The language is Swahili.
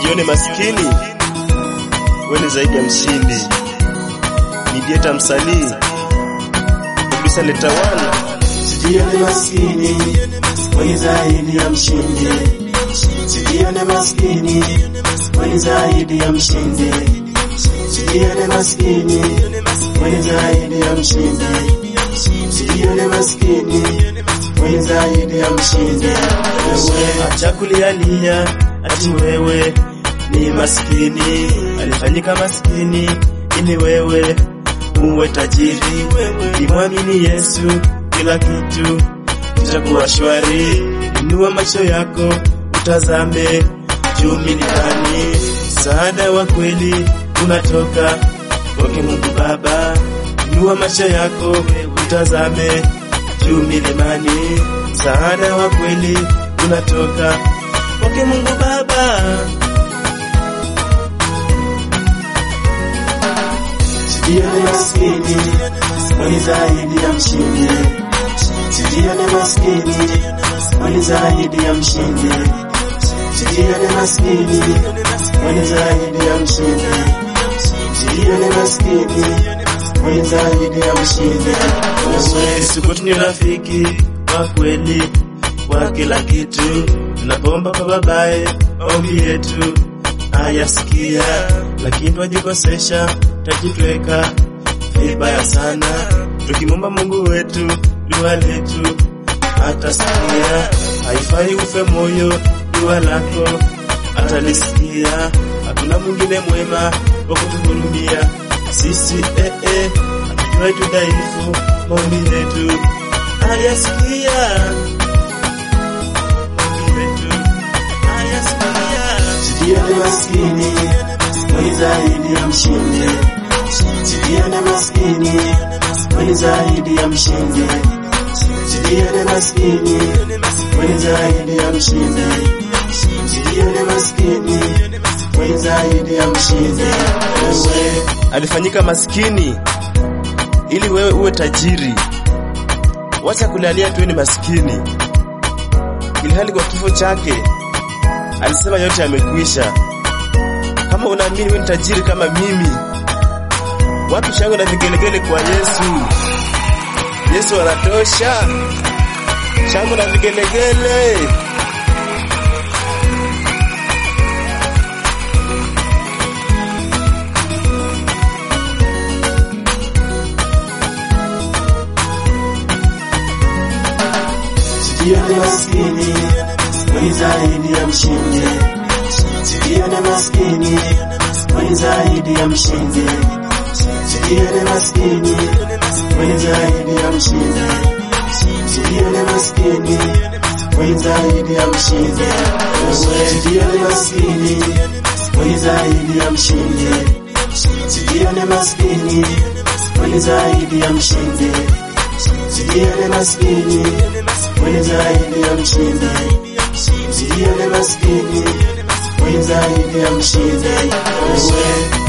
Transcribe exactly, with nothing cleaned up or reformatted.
Sijione maskini, wewe ni zaidi ya mshindi. Ni Dieta Msalii, Producer Leta One. Sijione maskini, wewe ni zaidi ya mshindi. Sijione maskini, wewe ni zaidi ya mshindi. Sijione maskini, wewe ni zaidi ya mshindi. Sijione maskini, wewe ni zaidi ya mshindi. Wewe acha kulialia ati wewe ni maskini. Alifanyika maskini ili wewe uwe tajiri. Kimwamini Yesu kila kitu kitakuwa shwari. Inua macho yako utazame juu milimani. Msaada wa kweli unatoka kwake Mungu Baba. Inua macho yako utazame juu milimani. Msaada wa kweli unatoka kwake Mungu Baba. Sijione maskini, wewe ni zaidi ya mshindi. Sijione maskini, wewe ni zaidi ya mshindi. Sijione maskini, wewe ni zaidi ya mshindi. Sijione maskini, wewe ni zaidi ya mshindi. Yesu ni rafiki wa kweli wa kila kitu. Tunapomba kwa babaye maombi yetu ayasikia, lakini twajikosesha, tajitweka vibaya sana. Tukimwomba Mungu wetu dua letu atasikia. Haifai ufe moyo, dua lako atalisikia. Hakuna mwingine mwema wa kutuhurumia sisi, eh eh. Hatujua tu dhaifu, maombi yetu ayasikia. Sijione maskini, wewe ni zaidi ya mshindi. Sijione maskini, wewe ni zaidi ya mshindi. Sijione maskini, wewe ni zaidi ya mshindi. Sijione maskini, wewe ni zaidi ya mshindi. Wewe alifanyika maskini ili wewe uwe tajiri. Wacha kulalia tu ni maskini, ilhali kwa kifo chake alisema yote yamekwisha. Kama unaamini wewe ni tajiri kama mimi, watu shangwe na vigelegele kwa Yesu. Yesu anatosha. Shangwe na vigelegele. Sijione maskini, wewe ni zaidi ya mshindi. Sijione maskini, wewe ni zaidi ya mshindi. Sijione maskini, wewe ni zaidi ya mshindi. Sijione maskini, wewe ni zaidi ya mshindi. Sijione maskini, wewe ni zaidi ya mshindi. Sijione maskini, wewe ni zaidi ya mshindi. Sijione maskini, wewe ni zaidi ya mshindi. Sijione maskini, wewe ni zaidi ya mshindi.